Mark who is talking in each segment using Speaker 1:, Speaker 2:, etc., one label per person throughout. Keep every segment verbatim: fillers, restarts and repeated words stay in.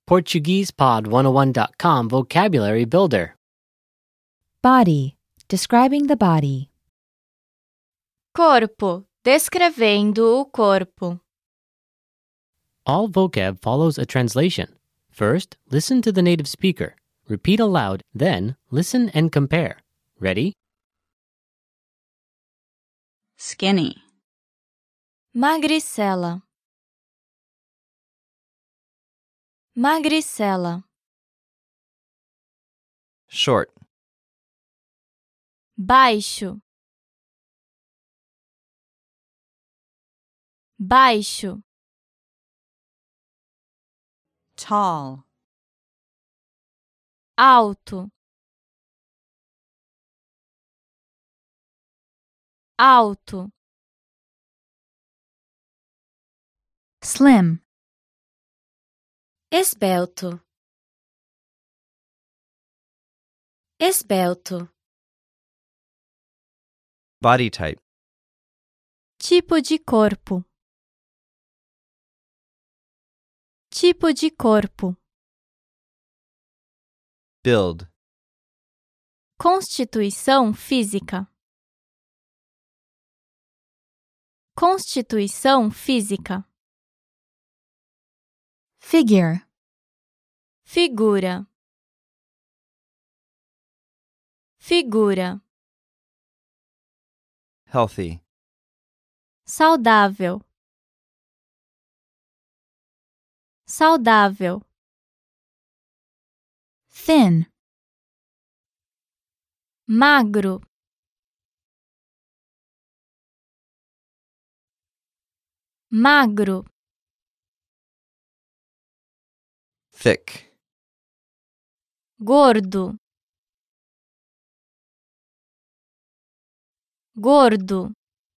Speaker 1: Portuguese Pod one oh one dot com Vocabulary Builder.
Speaker 2: Body. Describing the body.
Speaker 3: Corpo. Descrevendo o corpo.
Speaker 1: All vocab follows a translation. First, listen to the native speaker. Repeat aloud, then listen and compare. Ready?
Speaker 4: Skinny.
Speaker 3: Magricela. Magricela.
Speaker 5: Short.
Speaker 3: Baixo. Baixo.
Speaker 4: Tall.
Speaker 3: Alto. Alto.
Speaker 2: Slim.
Speaker 3: Esbelto. Esbelto.
Speaker 5: Body type.
Speaker 3: Tipo de corpo. Tipo de corpo.
Speaker 5: Build.
Speaker 3: Constituição física. Constituição física.
Speaker 2: Figure.
Speaker 3: Figura. Figura.
Speaker 5: Healthy.
Speaker 3: Saudável. Saudável.
Speaker 2: Thin.
Speaker 3: Magro. Magro.
Speaker 5: Thick.
Speaker 3: Gordo. Gordo.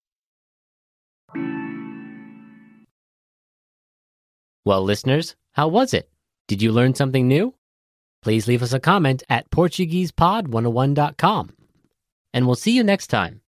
Speaker 1: Well, listeners, how was it? Did you learn something new? Please leave us a comment at Portuguese Pod one oh one dot com. And we'll see you next time.